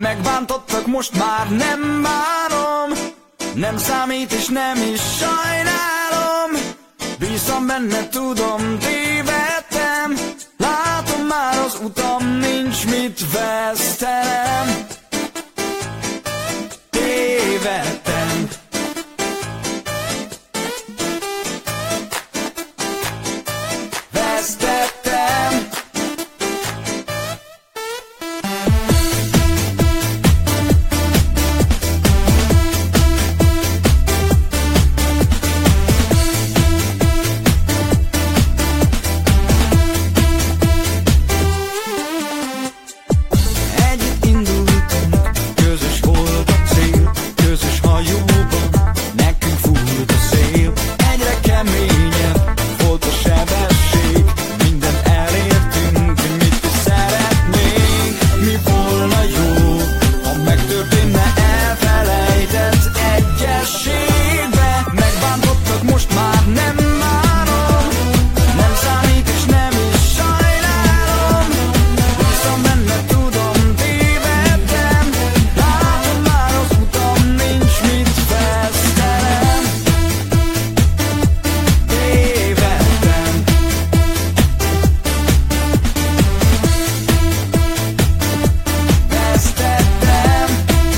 Megbántottak, most már nem bánom, nem számít és nem is sajnálom. Bízom benne, tudom, tévedtem, látom már az utam, nincs mit vesztenem. Tévedtem. Vesztettem. Együtt indultunk, közös volt a cél, közös hajóban nekünk fújt a szél. Egyre keményebb volt a sebesség, mindent elértünk, mit is szeretnénk. Mi volna jó, ha megtörténne elfelejtett egyességbe. Megbántottak, most már nem bánom, nem számít és nem is sajnálom. Bízom benne, tudom, tévedtem, látom már az utam, nincs mit vesztenem. Tévedtem. Vesztettem.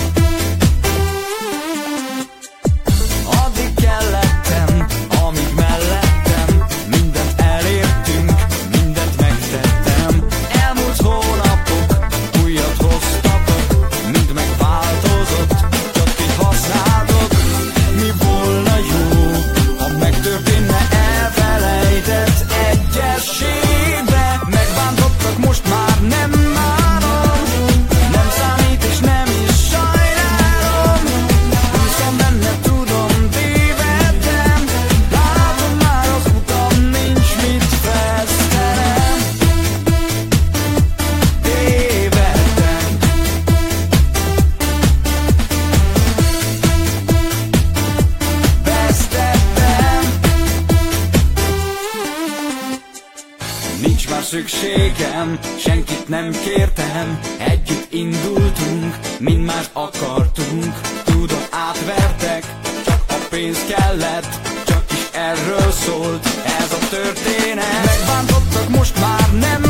Addig kellettem, amíg mellettem, mindent elértünk, mindent megtettem. Elmúlt hónapok újat hoztatok, mind megváltozott, csak így használtok. Mi volna jó, ha megtörténne elfelejtett egyességbe. Megbántottak, most már nem bánom, nem számít és nem is sajnálom. Bízom benne, tudom, tévedtem, látom már az utam, nincs mit vesztenem. Tévedtem. Vesztettem. Nincs már szükségem, senkit nem kértem, együtt indultunk, mind mást akartunk. Tudom, átvertek, csak a pénz kellett, csak is erről szólt ez a történet. Megbántottak, most már nem